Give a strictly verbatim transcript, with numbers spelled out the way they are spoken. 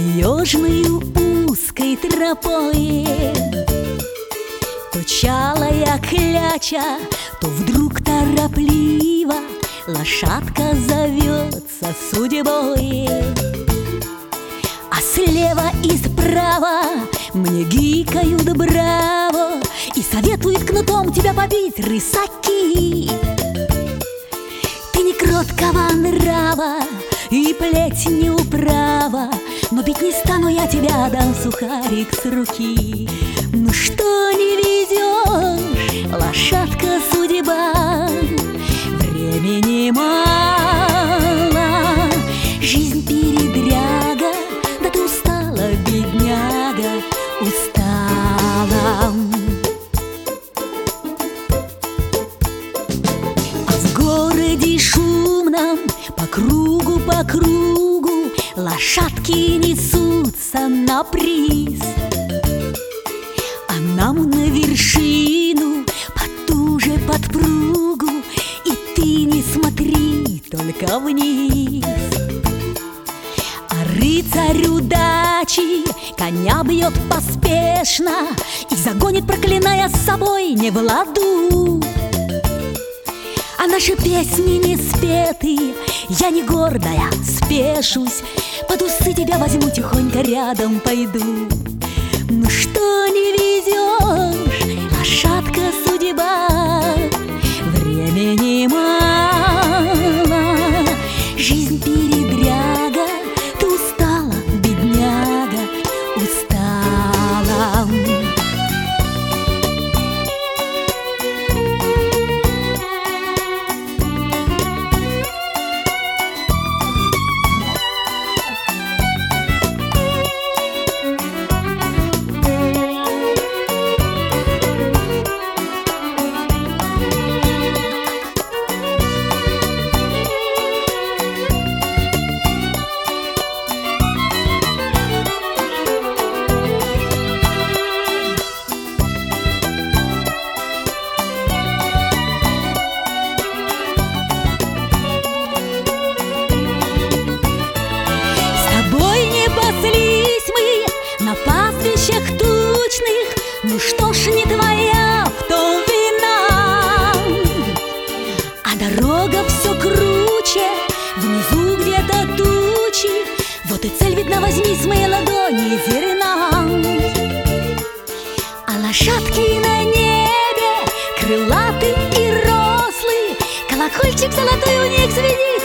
таежную узкой тропой. То чалая кляча, то вдруг торопливо лошадка зовется судьбой. А слева и справа мне гикают браво и советуют кнутом тебя побить рысаки. Ты не кроткого нрава и плеть не управа, но бить не стану я тебя, дам сухарик с руки. Ну что не везешь, лошадка судьба, времени мало, жизнь передряга, да ты устала, бедняга, устала. А в городе шумном по кругу, по кругу лошадки несутся на приз, а нам на вершину потуже подпругу, и ты не смотри только вниз. А рыцарь удачи коня бьет поспешно и загонит, проклиная с собой не в ладу. А наши песни не спеты, я не гордая, спешусь, под усы тебя возьму, тихонько рядом пойду. Ну что не везешь, лошадка судьба, времени мало, жизнь передряга, ты устала, бедняга, устала. Тучных, ну что ж не твоя в том вина. А дорога все круче, внизу где-то тучи, вот и цель видна, возьми с моей ладони зерна. А лошадки на небе крылатый и рослый, колокольчик золотой у них звенит.